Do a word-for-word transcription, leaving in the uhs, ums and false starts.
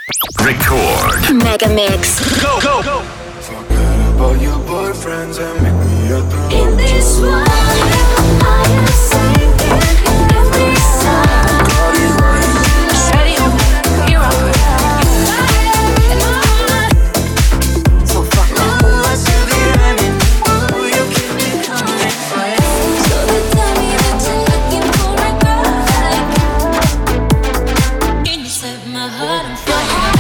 Record. Mega Mix. Go, go, go. Forget about your boyfriends and meet me at the In this world, I am sinking every song. Steady on, here I go. So fuck off. So they tell me that you're looking for a girl. Can you set my heart on fire?